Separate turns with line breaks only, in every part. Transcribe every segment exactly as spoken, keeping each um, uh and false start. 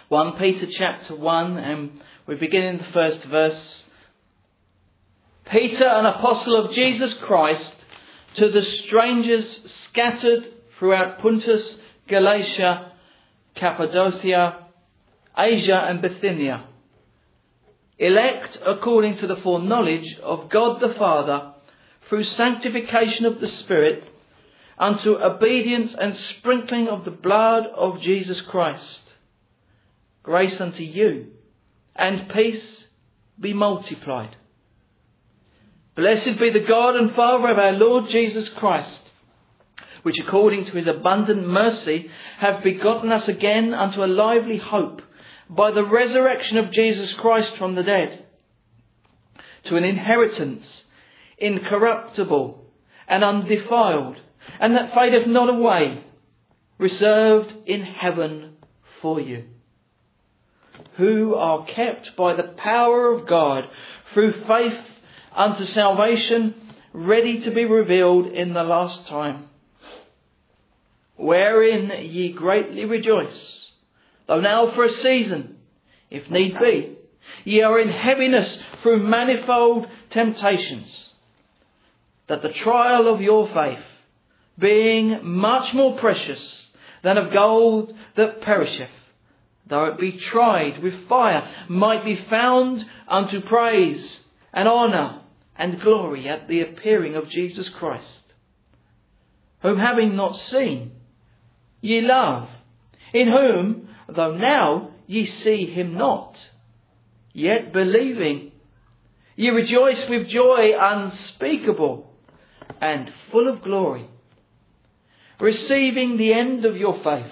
First Peter chapter one, and we begin in the first verse. Peter, an apostle of Jesus Christ, to the strangers scattered throughout Pontus, Galatia, Cappadocia, Asia and Bithynia, elect according to the foreknowledge of God the Father, through sanctification of the Spirit, unto obedience and sprinkling of the blood of Jesus Christ. Grace unto you, and peace be multiplied. Blessed be the God and Father of our Lord Jesus Christ, which according to his abundant mercy have begotten us again unto a lively hope, by the resurrection of Jesus Christ from the dead, to an inheritance incorruptible and undefiled, and that fadeth not away, reserved in heaven for you, who are kept by the power of God through faith unto salvation, ready to be revealed in the last time, wherein ye greatly rejoice, though now for a season, if need be, ye are in heaviness through manifold temptations, that the trial of your faith, being much more precious than of gold that perisheth, though it be tried with fire, might be found unto praise and honour and glory at the appearing of Jesus Christ, whom having not seen, ye love, in whom, though now ye see him not, yet believing, ye rejoice with joy unspeakable and full of glory, receiving the end of your faith,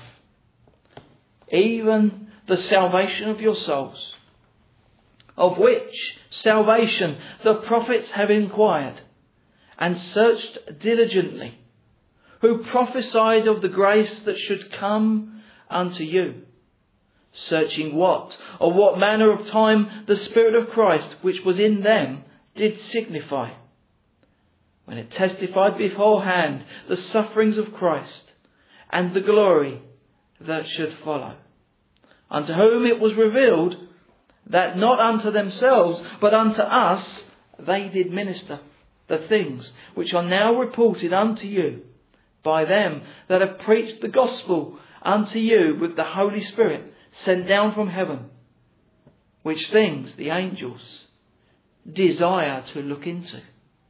even the salvation of your souls, of which salvation the prophets have inquired and searched diligently, who prophesied of the grace that should come unto you, searching what or what manner of time the Spirit of Christ which was in them did signify, when it testified beforehand the sufferings of Christ and the glory that should follow, unto whom it was revealed that not unto themselves but unto us they did minister the things which are now reported unto you by them that have preached the gospel unto you with the Holy Spirit sent down from heaven, which things the angels desire to look into.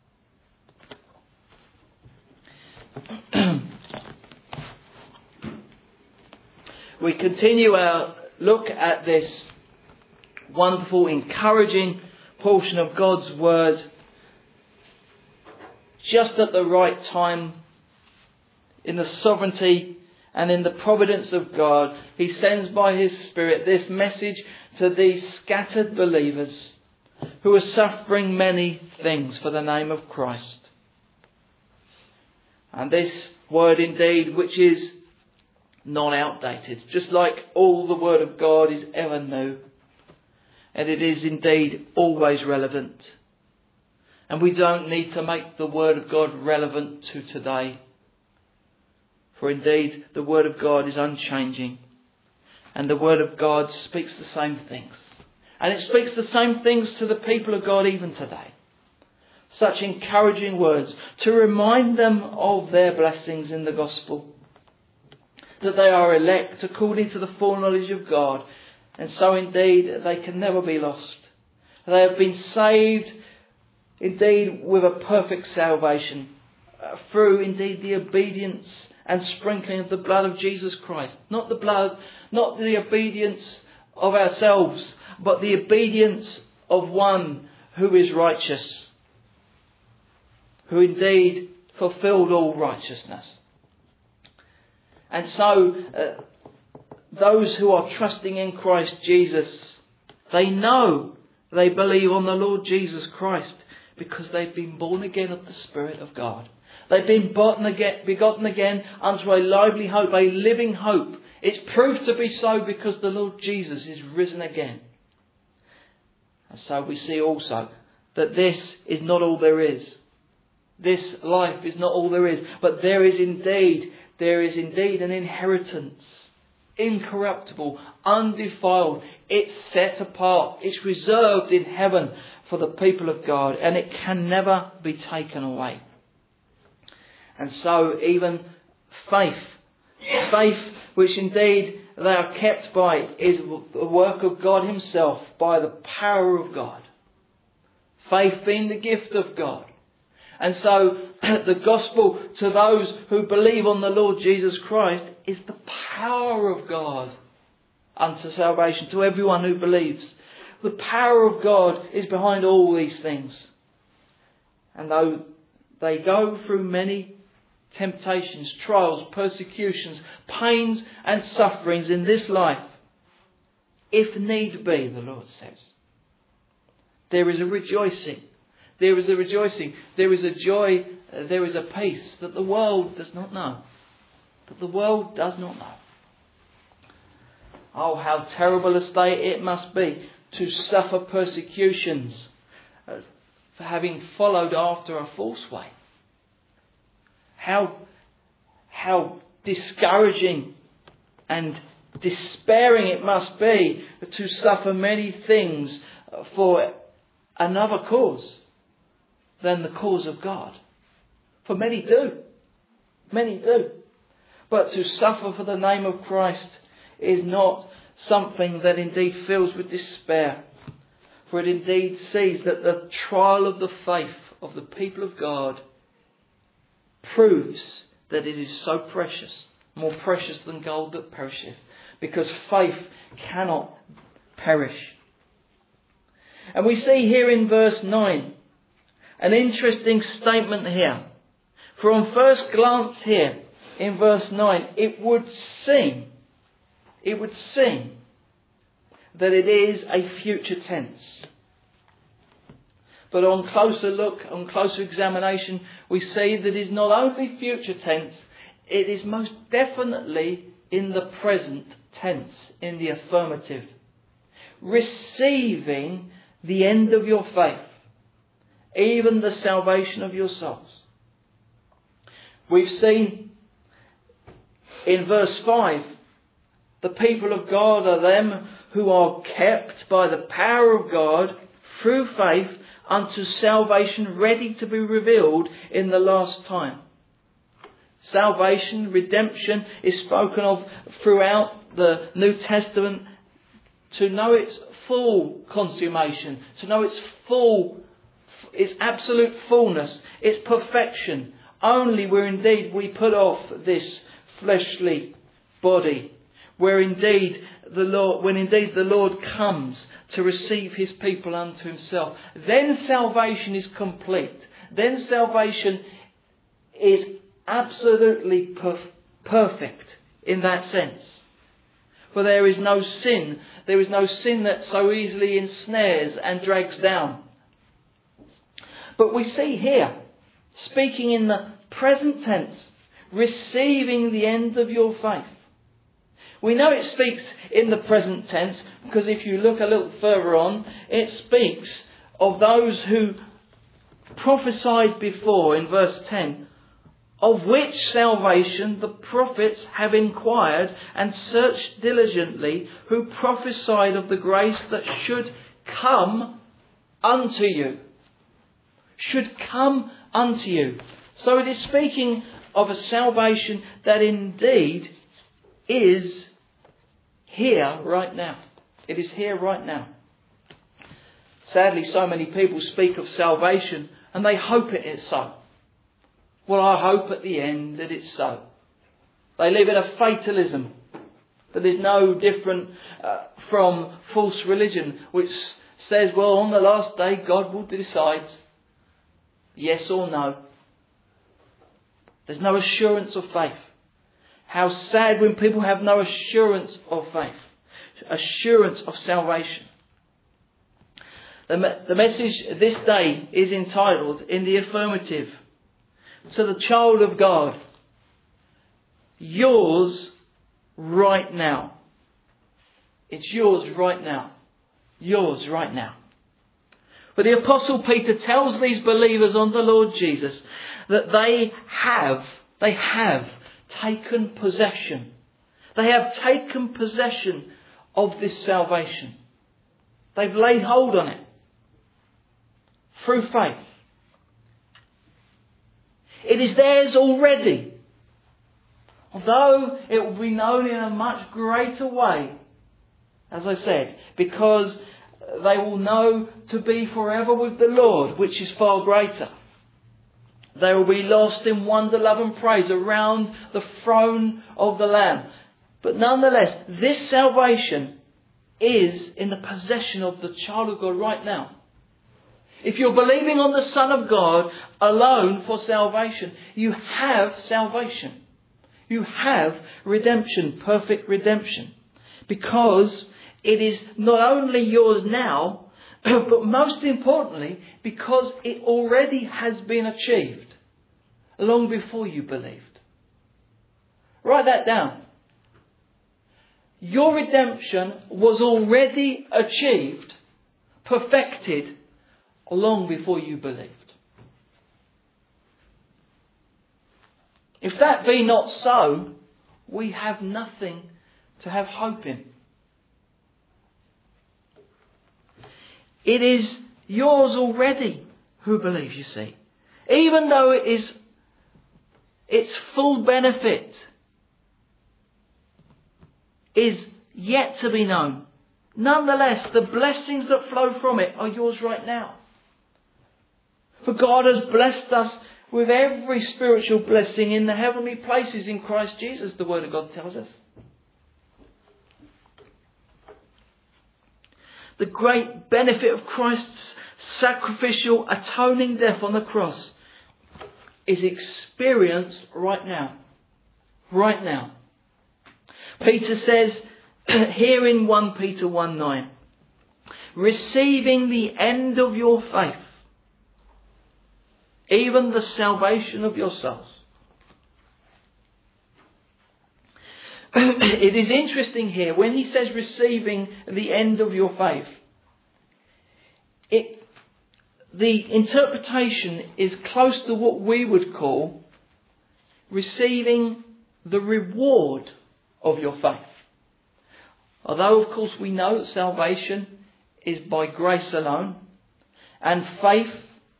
We continue our look at this wonderful, encouraging portion of God's Word, just at the right time, in the sovereignty and in the providence of God. He sends by His Spirit this message to these scattered believers who are suffering many things for the name of Christ. And this Word indeed, which is not outdated, just like all the Word of God is ever new. And it is indeed always relevant. And we don't need to make the Word of God relevant to today. For indeed, the Word of God is unchanging. And the Word of God speaks the same things. And it speaks the same things to the people of God even today. Such encouraging words to remind them of their blessings in the gospel. That they are elect according to the foreknowledge of God. And so indeed they can never be lost. They have been saved indeed with a perfect salvation. Uh, through indeed the obedience and sprinkling of the blood of Jesus Christ. Not the blood, not the obedience of ourselves, but the obedience of one who is righteous. Who indeed fulfilled all righteousness. And so, uh, those who are trusting in Christ Jesus, they know they believe on the Lord Jesus Christ because they've been born again of the Spirit of God. They've been begotten again, begotten again unto a lively hope, a living hope. It's proved to be so because the Lord Jesus is risen again. And so we see also that this is not all there is. This life is not all there is, but there is indeed, there is indeed an inheritance incorruptible, undefiled. It's set apart. It's reserved in heaven for the people of God, and it can never be taken away. And so even faith, faith which indeed they are kept by, is the work of God Himself, by the power of God. Faith being the gift of God. And so the gospel to those who believe on the Lord Jesus Christ is the power of God unto salvation to everyone who believes. The power of God is behind all these things. And though they go through many temptations, trials, persecutions, pains and sufferings in this life, if need be, the Lord says, there is a rejoicing. There is a rejoicing. There is a joy. Uh, there is a peace that the world does not know. That the world does not know. Oh, how terrible a state it must be to suffer persecutions uh, for having followed after a false way. How, how discouraging and despairing it must be to suffer many things for another cause than the cause of God. For many do. Many do. But to suffer for the name of Christ is not something that indeed fills with despair. For it indeed sees that the trial of the faith of the people of God proves that it is so precious, more precious than gold that perisheth, because faith cannot perish. And we see here in verse nine an interesting statement here. For on first glance here in verse nine, it would seem, it would seem that it is a future tense. But on closer look, on closer examination, we see that it is not only future tense, it is most definitely in the present tense, in the affirmative. Receiving the end of your faith, even the salvation of your souls. We've seen in verse five, the people of God are them who are kept by the power of God through faith unto salvation ready to be revealed in the last time. Salvation, redemption is spoken of throughout the New Testament to know its full consummation, to know its full, its absolute fullness, its perfection, only where indeed we put off this fleshly body, where indeed the Lord, when indeed the Lord comes to receive His people unto Himself, then salvation is complete. Then salvation is absolutely perf- perfect in that sense. For there is no sin. There is no sin that so easily ensnares and drags down. But we see here, speaking in the present tense, receiving the end of your faith. We know it speaks in the present tense because if you look a little further on, it speaks of those who prophesied before in verse ten, of which salvation the prophets have inquired and searched diligently, who prophesied of the grace that should come unto you. Should come unto you. So it is speaking of a salvation that indeed is here right now. It is here right now. Sadly, so many people speak of salvation and they hope it is so. Well, I hope at the end that it's so. They live in a fatalism that is no different uh, from false religion, which says, well, on the last day God will decide yes or no. There's no assurance of faith. How sad when people have no assurance of faith, assurance of salvation. The, the message this day is entitled, in the affirmative, to the child of God, yours right now. It's yours right now. Yours right now. But the Apostle Peter tells these believers on the Lord Jesus that they have, they have taken possession. They have taken possession of this salvation. They've laid hold on it through faith. It is theirs already. Although it will be known in a much greater way, as I said, because they will know to be forever with the Lord, which is far greater. They will be lost in wonder, love and praise around the throne of the Lamb. But nonetheless, this salvation is in the possession of the child of God right now. If you're believing on the Son of God alone for salvation, you have salvation. You have redemption, perfect redemption. Because it is not only yours now, but most importantly, because it already has been achieved long before you believed. Write that down. Your redemption was already achieved, perfected, long before you believed. If that be not so, we have nothing to have hope in. It is yours already who believes, you see. Even though it is its full benefit is yet to be known. Nonetheless, the blessings that flow from it are yours right now. For God has blessed us with every spiritual blessing in the heavenly places in Christ Jesus, the Word of God tells us. The great benefit of Christ's sacrificial atoning death on the cross is experienced right now. Right now. Peter says here in First Peter one nine, receiving the end of your faith, even the salvation of your souls. It is interesting here, when he says receiving the end of your faith, it, the interpretation is close to what we would call receiving the reward of your faith. Although, of course, we know that salvation is by grace alone, and faith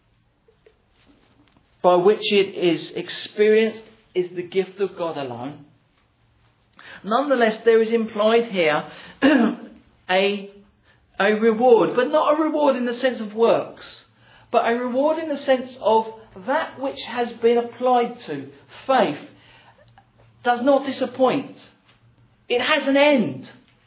by which it is experienced is the gift of God alone. Nonetheless, there is implied here a, a reward, but not a reward in the sense of works, but a reward in the sense of that which has been applied to. Faith does not disappoint. It has an end.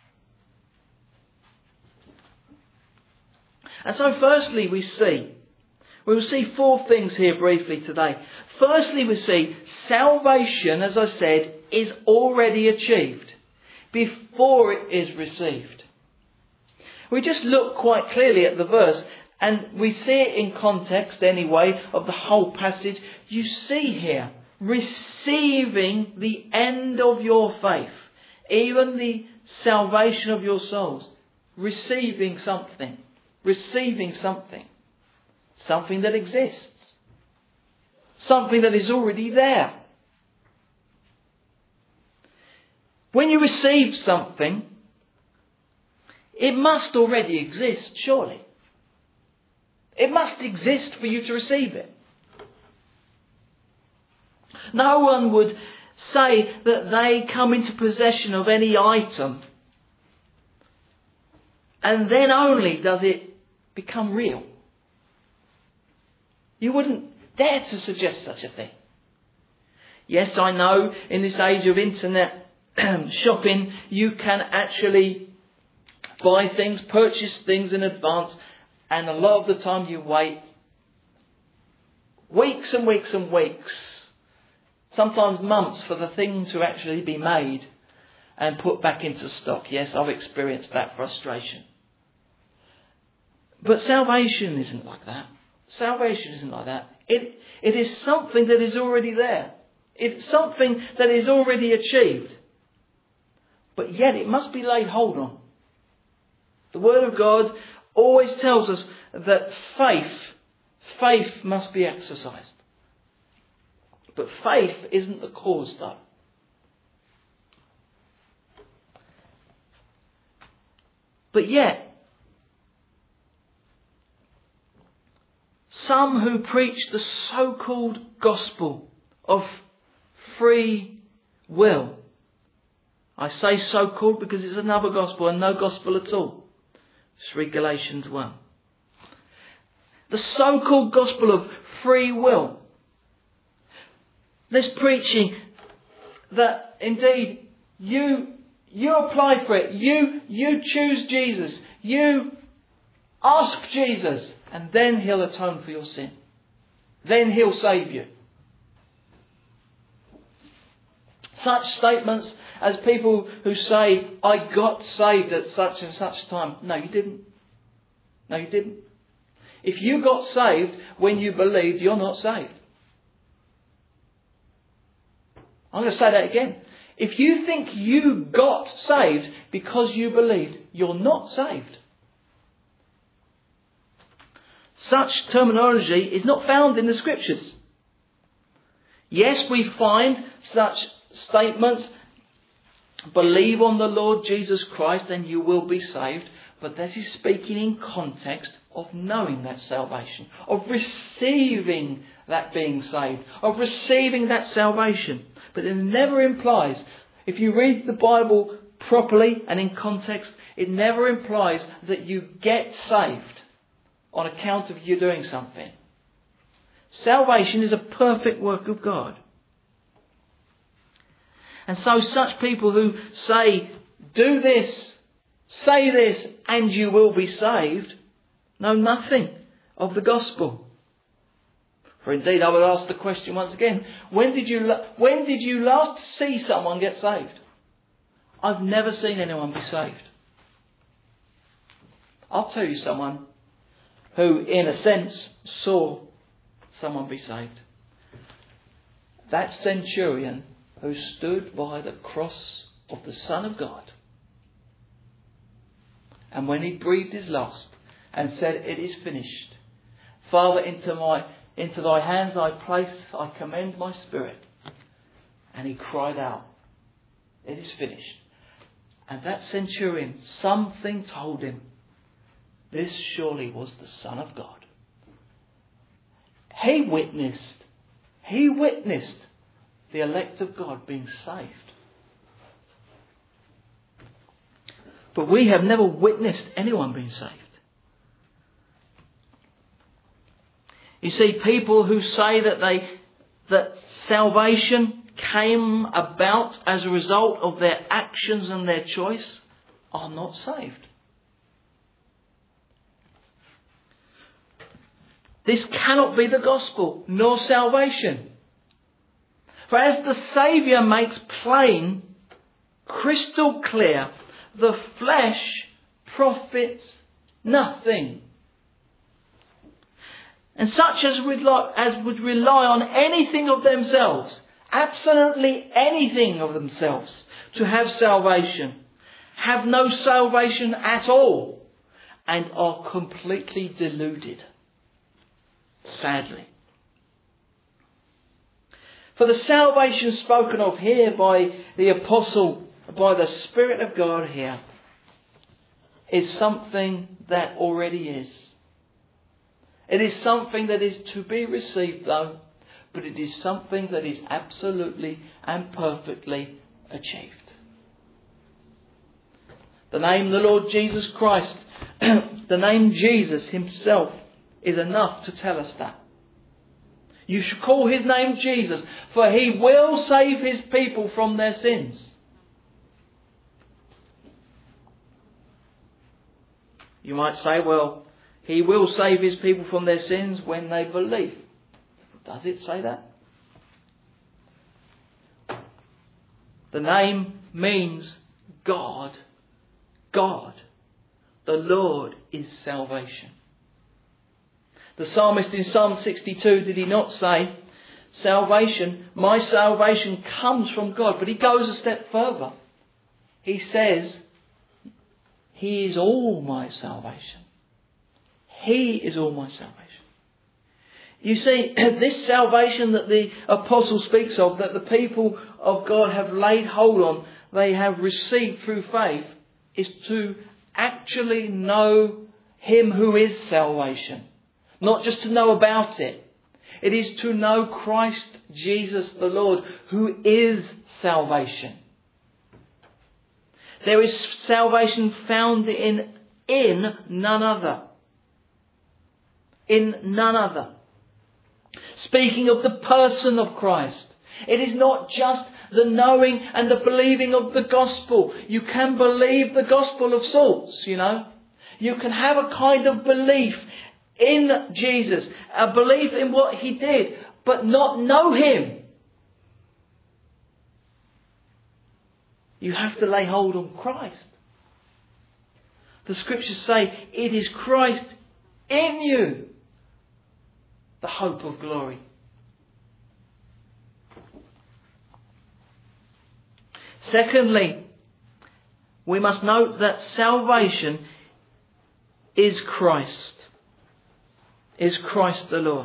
And so firstly we see, we will see four things here briefly today. Firstly we see salvation, as I said, is already achieved before it is received. We just look quite clearly at the verse and we see it in context anyway of the whole passage. You see here, receiving the end of your faith, even the salvation of your souls. Receiving something. Receiving something. Something that exists. Something that is already there. When you receive something, it must already exist, surely. It must exist for you to receive it. No one would say that they come into possession of any item and then only does it become real. You wouldn't dare to suggest such a thing. Yes, I know in this age of internet shopping, you can actually buy things, purchase things in advance, and a lot of the time you wait weeks and weeks and weeks, sometimes months, for the thing to actually be made and put back into stock. Yes, I've experienced that frustration. But salvation isn't like that. Salvation isn't like that. It, it is something that is already there. It's something that is already achieved. But yet it must be laid hold on. The Word of God always tells us that faith, faith must be exercised. But faith isn't the cause, though. But yet, some who preach the so-called gospel of free will. I say so-called because it's another gospel and no gospel at all. Just read Galatians one. The so-called gospel of free will. This preaching that indeed you you apply for it, you you choose Jesus, you ask Jesus, and then He'll atone for your sin. Then He'll save you. Such statements as people who say, I got saved at such and such time. No, you didn't. No, you didn't. If you got saved when you believed, you're not saved. I'm going to say that again. If you think you got saved because you believed, you're not saved. Such terminology is not found in the Scriptures. Yes, we find such statements, believe on the Lord Jesus Christ and you will be saved, but that is speaking in context of knowing that salvation, of receiving that being saved, of receiving that salvation. But it never implies, if you read the Bible properly and in context, it never implies that you get saved on account of you doing something. Salvation is a perfect work of God. And so such people who say, do this, say this, and you will be saved, know nothing of the gospel. For indeed, I would ask the question once again, when did you when did you last see someone get saved? I've never seen anyone be saved. I'll tell you someone who, in a sense, saw someone be saved. That centurion who stood by the cross of the Son of God. And when he breathed his last and said, it is finished. Father, into my into thy hands I place, I commend my spirit. And he cried out, it is finished. And that centurion, something told him, this surely was the Son of God. He witnessed, he witnessed the elect of God being saved. But we have never witnessed anyone being saved. You see, people who say that they that salvation came about as a result of their actions and their choice are not saved. This cannot be the gospel, nor salvation. For as the Saviour makes plain, crystal clear, the flesh profits nothing. And such as would, like, as would rely on anything of themselves, absolutely anything of themselves, to have salvation, have no salvation at all, and are completely deluded. Sadly. For the salvation spoken of here by the apostle, by the Spirit of God here, is something that already is. It is something that is to be received though, but it is something that is absolutely and perfectly achieved. The name the Lord Jesus Christ, the name Jesus himself is enough to tell us that. You should call his name Jesus, for he will save his people from their sins. You might say, well, he will save his people from their sins when they believe. Does it say that? The name means God. God. The Lord is salvation. The psalmist in Psalm sixty-two, did he not say, salvation, my salvation comes from God. But he goes a step further. He says, he is all my salvation. He is all my salvation. You see, this salvation that the apostle speaks of, that the people of God have laid hold on, they have received through faith, is to actually know Him who is salvation. Not just to know about it. It is to know Christ Jesus the Lord, who is salvation. There is salvation found in, in none other. In none other. Speaking of the person of Christ, it is not just the knowing and the believing of the gospel. You can believe the gospel of sorts, you know. You can have a kind of belief in Jesus, a belief in what He did, but not know Him. You have to lay hold on Christ. The scriptures say it is Christ in you, the hope of glory. Secondly, we must note that salvation is Christ. Is Christ the Lord.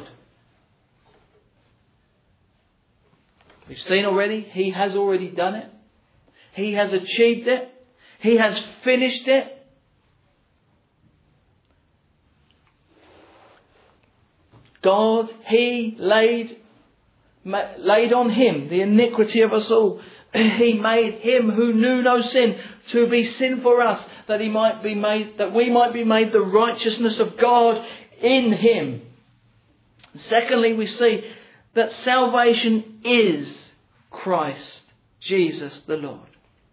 We've seen already, He has already done it. He has achieved it. He has finished it. God, He laid, laid on Him the iniquity of us all. He made Him who knew no sin to be sin for us, that He might be made, that we might be made the righteousness of God in Him. Secondly, we see that salvation is Christ Jesus the Lord.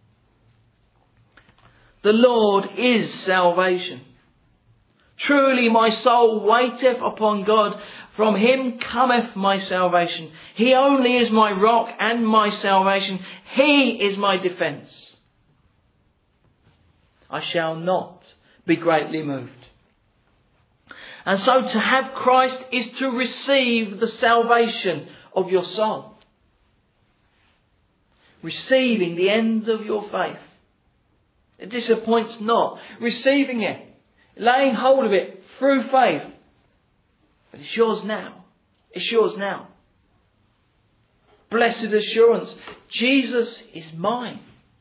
The Lord is salvation. Truly my soul waiteth upon God. From Him cometh my salvation. He only is my rock and my salvation. He is my defence. I shall not be greatly moved. And so to have Christ is to receive the salvation of your soul. Receiving the end of your faith. It disappoints not. Receiving it. Laying hold of it through faith. But it's yours now. It's yours now. Blessed assurance. Jesus is mine.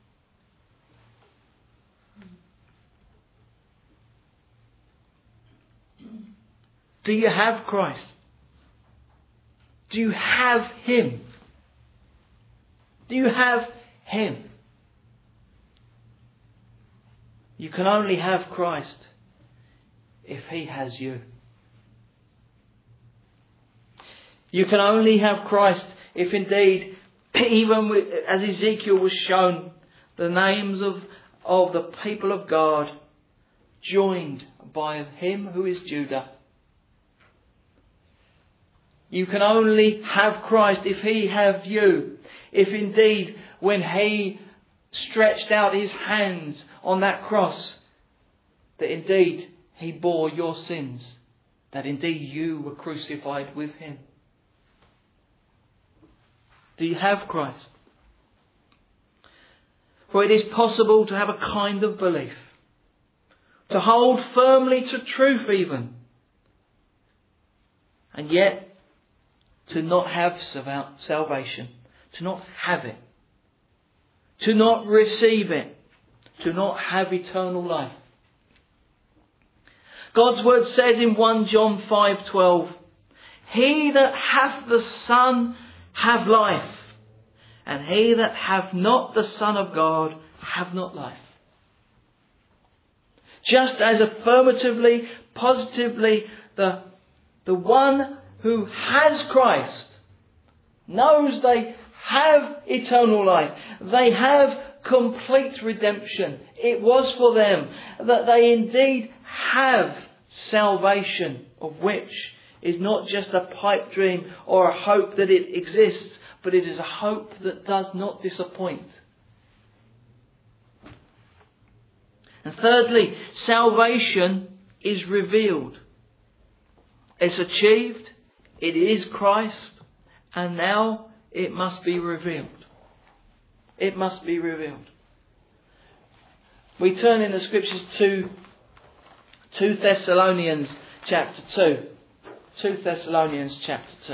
Do you have Christ? Do you have Him? Do you have Him? You can only have Christ if He has you. You can only have Christ if indeed, even with, as Ezekiel was shown, the names of, of the people of God joined by Him who is Judah. You can only have Christ if He have you. If indeed when He stretched out His hands on that cross, that indeed He bore your sins, that indeed you were crucified with Him. Do you have Christ? For it is possible to have a kind of belief, to hold firmly to truth even, and yet to not have salvation, to not have it, to not receive it, to not have eternal life. God's word says in First John five twelve, He that hath the Son have life, and he that hath not the Son of God have not life. Just as affirmatively, positively, the, the one who has Christ knows they have eternal life. They have complete redemption. It was for them that they indeed have salvation, of which is not just a pipe dream or a hope that it exists, but it is a hope that does not disappoint. And thirdly, salvation is revealed. It's achieved. It is Christ. And now it must be revealed. It must be revealed. We turn in the scriptures to two Thessalonians chapter two. two Thessalonians chapter two.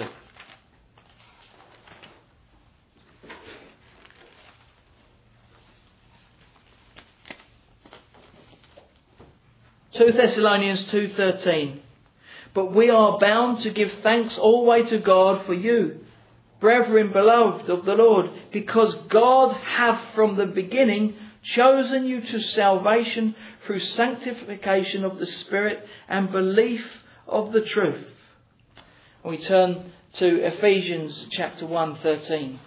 Second Thessalonians two thirteen. But we are bound to give thanks always to God for you, brethren beloved of the Lord, because God hath from the beginning chosen you to salvation through sanctification of the Spirit and belief of the truth. We turn to Ephesians chapter one thirteen.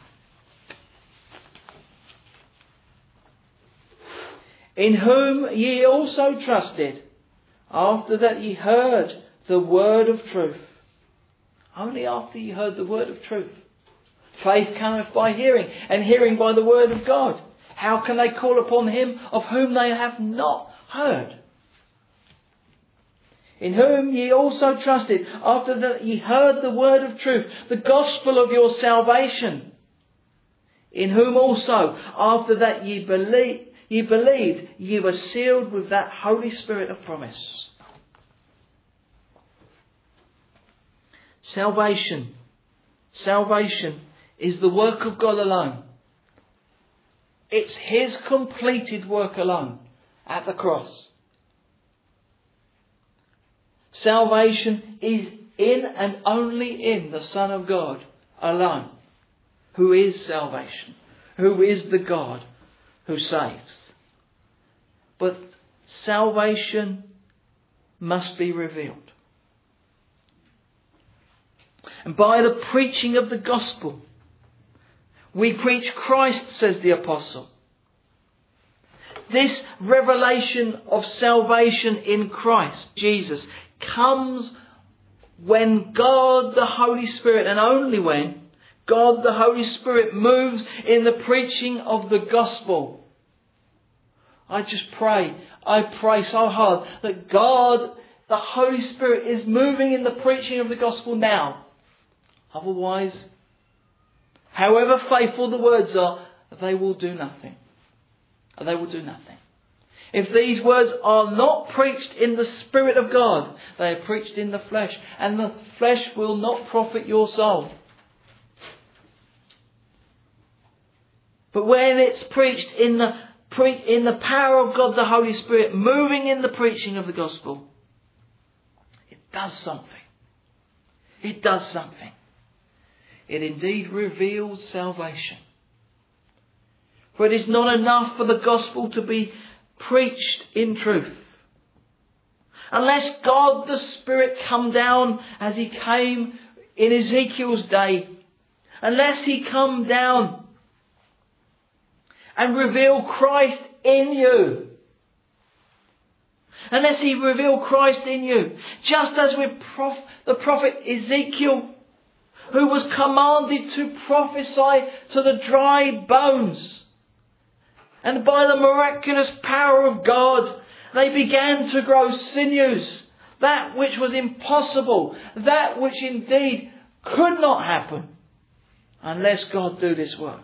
In whom ye also trusted, after that ye heard the word of truth. Only after ye heard the word of truth. Faith cometh by hearing, and hearing by the word of God. How can they call upon him of whom they have not heard? In whom ye also trusted, after that ye heard the word of truth, the gospel of your salvation. In whom also, after that ye believed, ye believed, ye were sealed with that Holy Spirit of promise. Salvation. Salvation is the work of God alone. It's His completed work alone at the cross. Salvation is in and only in the Son of God alone, who is salvation, who is the God who saves. But salvation must be revealed. And by the preaching of the gospel, we preach Christ, says the apostle. This revelation of salvation in Christ Jesus comes when God the Holy Spirit, and only when God the Holy Spirit moves in the preaching of the gospel. I just pray, I pray so hard that God the Holy Spirit is moving in the preaching of the gospel now. Otherwise, however faithful the words are, they will do nothing. They will do nothing. If these words are not preached in the Spirit of God, they are preached in the flesh, and the flesh will not profit your soul. But when it's preached in the pre- in the power of God the Holy Spirit, moving in the preaching of the gospel, it does something. It does something. It indeed reveals salvation. For it is not enough for the gospel to be preached in truth. Unless God the Spirit come down as He came in Ezekiel's day, unless He come down and reveal Christ in you, unless He reveal Christ in you, just as with prof- the prophet Ezekiel, who was commanded to prophesy to the dry bones. And by the miraculous power of God, they began to grow sinews. That which was impossible. That which indeed could not happen unless God do this work.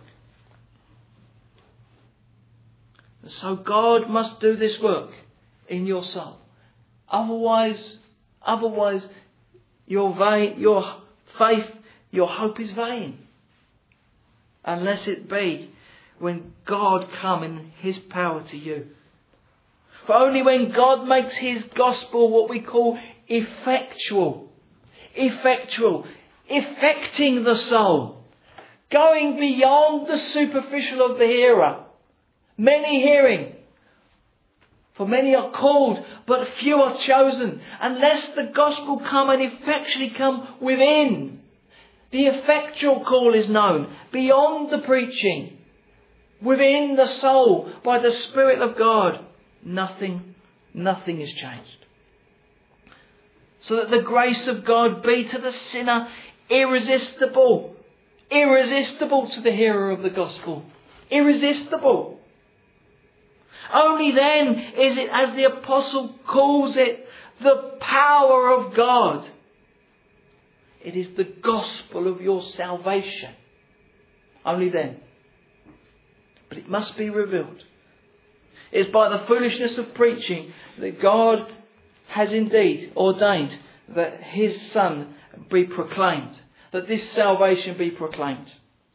And so God must do this work in your soul. Otherwise, otherwise your vain, your faith, your hope is vain. Unless it be when God come in His power to you. For only when God makes His gospel what we call effectual, effectual, affecting the soul, going beyond the superficial of the hearer. Many hearing, for many are called, but few are chosen. Unless the gospel come and effectually come within, the effectual call is known beyond the preaching, within the soul, by the Spirit of God. Nothing, nothing is changed. So that the grace of God be to the sinner irresistible. Irresistible to the hearer of the gospel. Irresistible. Only then is it, as the apostle calls it, the power of God. It is the gospel of your salvation. Only then. But it must be revealed. It's by the foolishness of preaching that God has indeed ordained that His Son be proclaimed. That this salvation be proclaimed.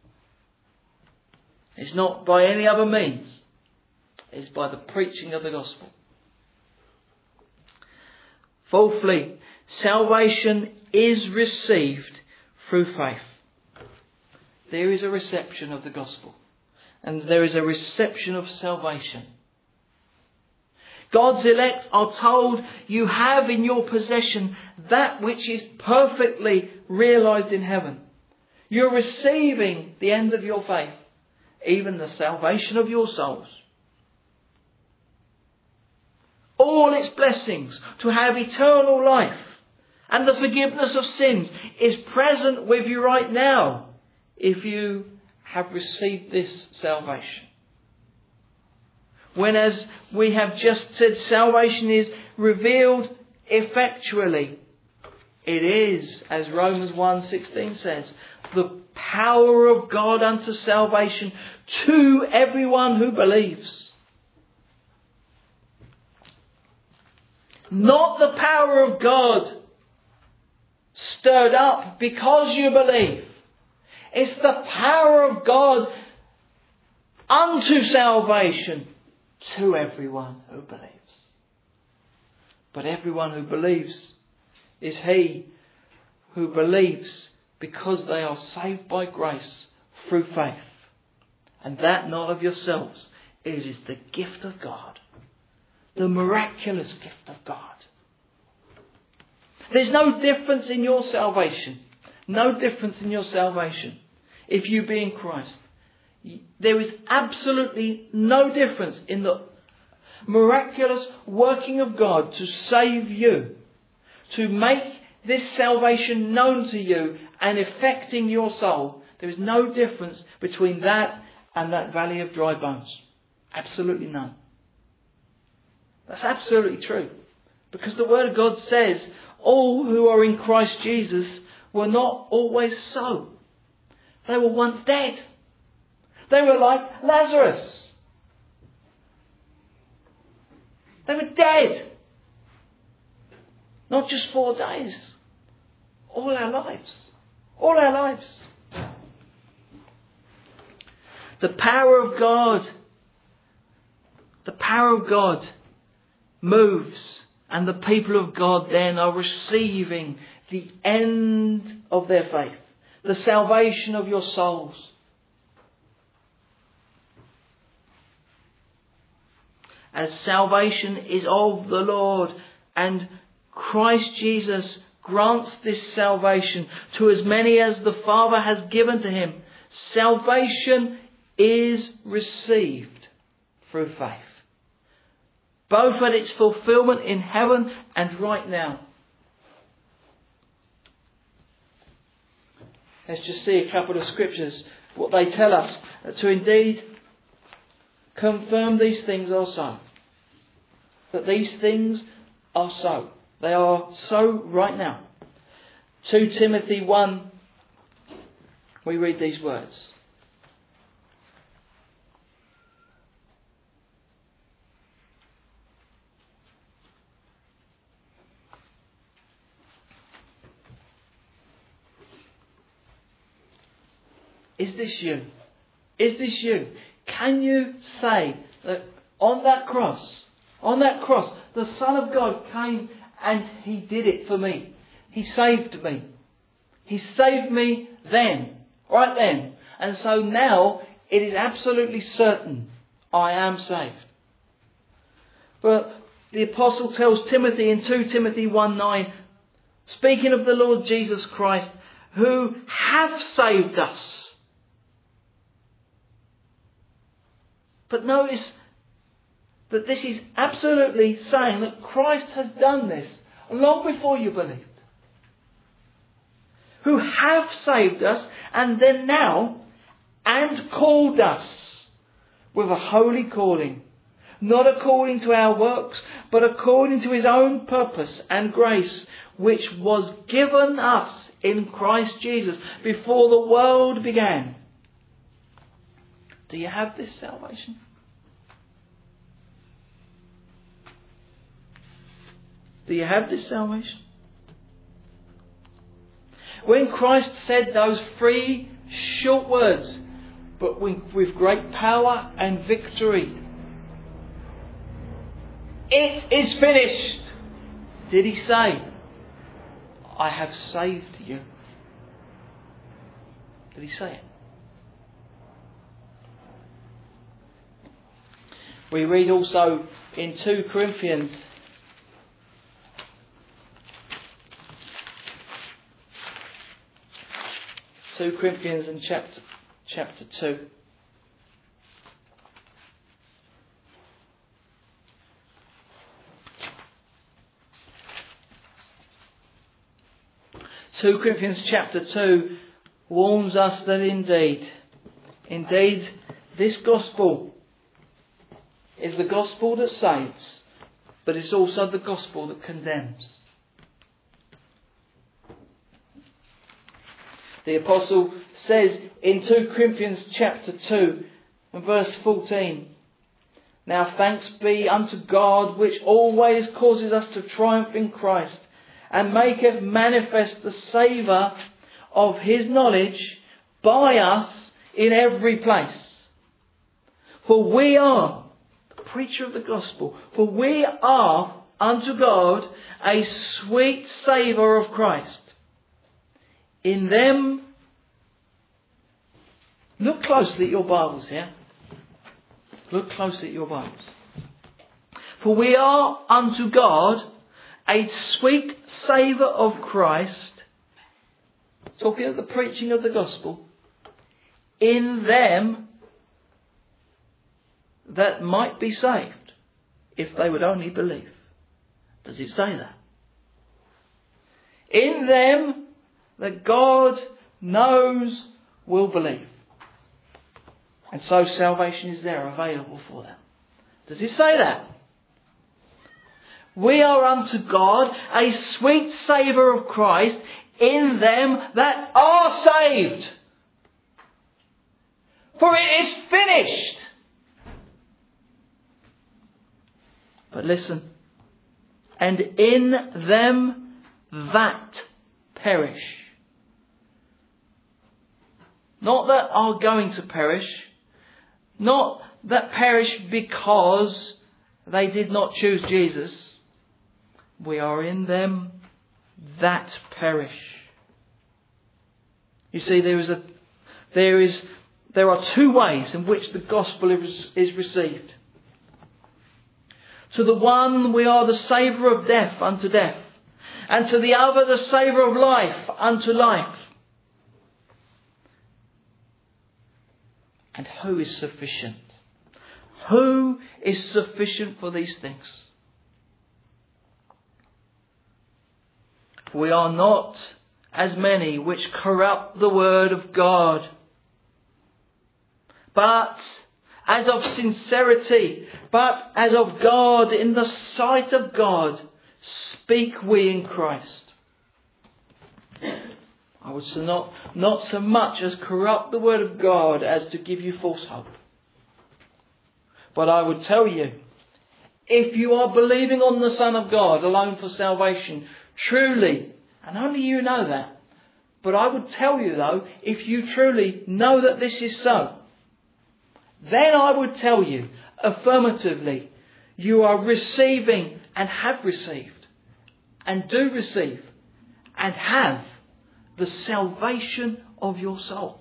It's not by any other means. It's by the preaching of the gospel. Fourthly, salvation is received through faith. There is a reception of the gospel, and there is a reception of salvation. God's elect are told, you have in your possession that which is perfectly realised in heaven. You're receiving the end of your faith, even the salvation of your souls. All its blessings to have eternal life and the forgiveness of sins is present with you right now if you have received this salvation. When, as we have just said, salvation is revealed effectually, it is, as Romans one sixteen says, the power of God unto salvation to everyone who believes. Not the power of God stirred up because you believe. It's the power of God unto salvation to everyone who believes. But everyone who believes is he who believes because they are saved by grace through faith. And that not of yourselves. It is the gift of God. The miraculous gift of God. There's no difference in your salvation. No difference in your salvation if you be in Christ. There is absolutely no difference in the miraculous working of God to save you, to make this salvation known to you and affecting your soul. There is no difference between that and that valley of dry bones. Absolutely none. That's absolutely true. Because the Word of God says all who are in Christ Jesus were not always so. They were once dead. They were like Lazarus. They were dead. Not just four days. All our lives. All our lives. The power of God. The power of God moves, and the people of God then are receiving the end of their faith, the salvation of your souls. As salvation is of the Lord, and Christ Jesus grants this salvation to as many as the Father has given to him, salvation is received through faith. Both at its fulfillment in heaven and right now. Let's just see a couple of scriptures, what they tell us, to indeed confirm these things are so. That these things are so. They are so right now. Second Timothy one, we read these words. Is this you? Is this you? Can you say that on that cross, on that cross, the Son of God came and He did it for me. He saved me. He saved me then, right then. And so now it is absolutely certain I am saved. But the Apostle tells Timothy in Second Timothy one nine, speaking of the Lord Jesus Christ, who hath saved us. But notice that this is absolutely saying that Christ has done this long before you believed. Who have saved us, and then now, and called us with a holy calling, not according to our works, but according to His own purpose and grace, which was given us in Christ Jesus before the world began. Do you have this salvation? Do you have this salvation? When Christ said those three short words, but with, with great power and victory, it is finished. Did he say, I have saved you? Did he say it? We read also in two Corinthians two Corinthians in chapter chapter two. two Corinthians chapter two warns us that indeed, indeed, this gospel is the gospel that saves, but it's also the gospel that condemns. The apostle says in two Corinthians chapter two and verse fourteen, Now thanks be unto God, which always causes us to triumph in Christ, and maketh manifest the savour of his knowledge by us in every place. For we are, the preacher of the gospel, for we are unto God a sweet savour of Christ. In them, look closely at your Bibles here. Look closely at your Bibles. For we are unto God a sweet savour of Christ, talking of the preaching of the gospel, in them that might be saved, if they would only believe. Does it say that? In them that God knows will believe. And so salvation is there available for them. Does it say that? We are unto God a sweet savour of Christ in them that are saved. For it is finished. But listen. And in them that perish. Not that are going to perish. Not that perish because they did not choose Jesus. We are in them that perish. You see, there is a, there is, there are two ways in which the gospel is, is received. To the one, we are the savour of death unto death, and to the other, the savour of life unto life. And who is sufficient? Who is sufficient for these things? We are not as many which corrupt the word of God, but as of sincerity, but as of God, in the sight of God, speak we in Christ. I would say not, not so much as corrupt the word of God as to give you false hope. But I would tell you, if you are believing on the Son of God alone for salvation, truly, and only you know that, but I would tell you though, if you truly know that this is so, then I would tell you affirmatively, you are receiving and have received and do receive and have the salvation of your soul.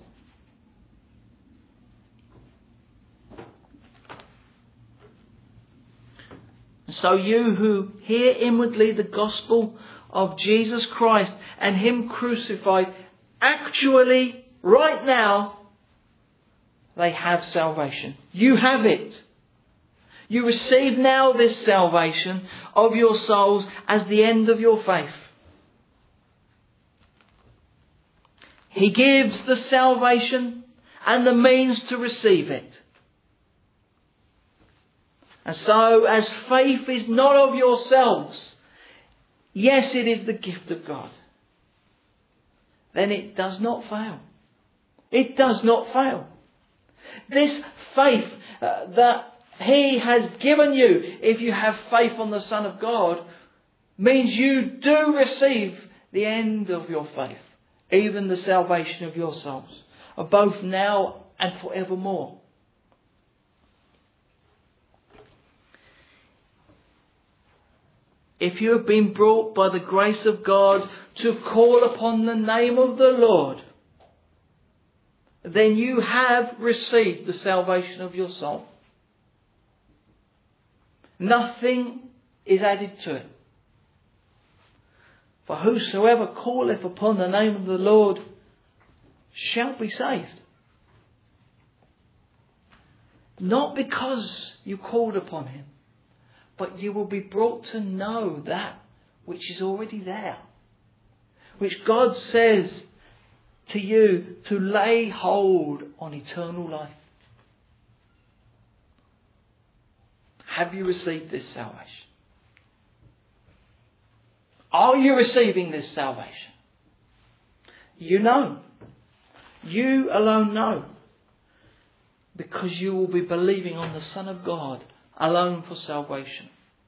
So you who hear inwardly the gospel of Jesus Christ and Him crucified, actually, right now, they have salvation. You have it. You receive now this salvation of your souls as the end of your faith. He gives the salvation and the means to receive it. And so, as faith is not of yourselves, yes, it is the gift of God, then it does not fail. It does not fail. This faith uh, that He has given you, if you have faith on the Son of God, means you do receive the end of your faith, even the salvation of your souls, both now and forevermore. if you have been brought by the grace of God to call upon the name of the Lord, then you have received the salvation of your soul. Nothing is added to it. For whosoever calleth upon the name of the Lord shall be saved. Not because you called upon him, but you will be brought to know that which is already there. Which God says to you to lay hold on eternal life. Have you received this salvation? Are you receiving this salvation? You know. You alone know. Because you will be believing on the Son of God alone for salvation.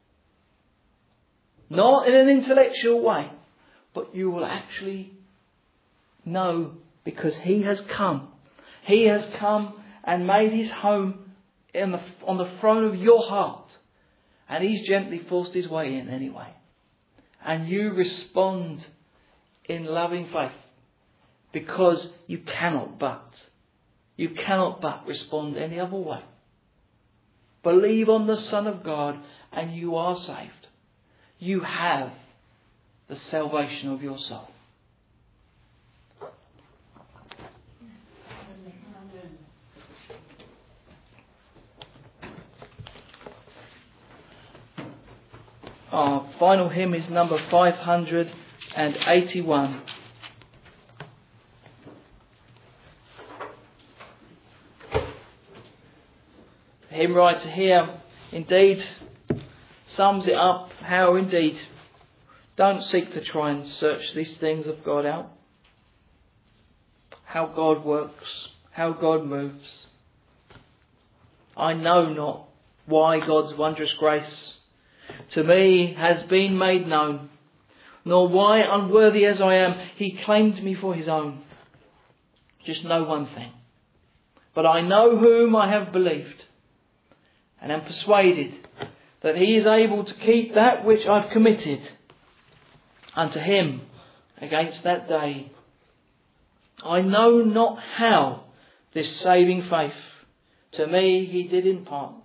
Not in an intellectual way, but you will actually know because He has come. He has come and made His home in the, on the throne of your heart. And He's gently forced His way in anyway. And you respond in loving faith because you cannot but. You cannot but respond any other way. Believe on the Son of God and you are saved. You have the salvation of your soul. Our final hymn is number five hundred eighty-one. The hymn writer here indeed sums it up how indeed don't seek to try and search these things of God out. How God works, how God moves. I know not why God's wondrous grace to me has been made known, nor why, unworthy as I am, He claimed me for His own. Just know one thing. But I know whom I have believed, and am persuaded that He is able to keep that which I've committed unto Him against that day. I know not how this saving faith to me He did impart.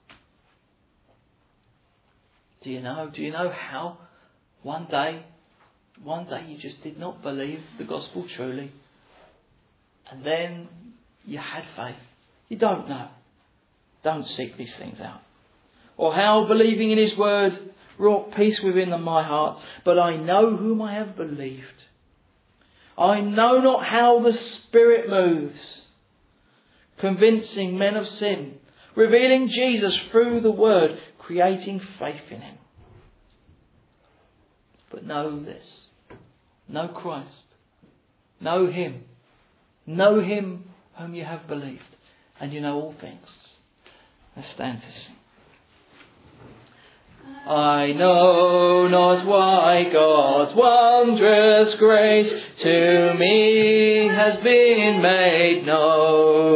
Do you know? Do you know how one day, one day you just did not believe the gospel truly, and then you had faith? You don't know. Don't seek these things out. Or how believing in His word wrought peace within my heart. But I know whom I have believed. I know not how the Spirit moves, convincing men of sin, revealing Jesus through the word, creating faith in Him. But know this. Know Christ. Know Him. Know Him whom you have believed. And you know all things. Let's stand to sing. I know not why God's wondrous grace to me has been made known.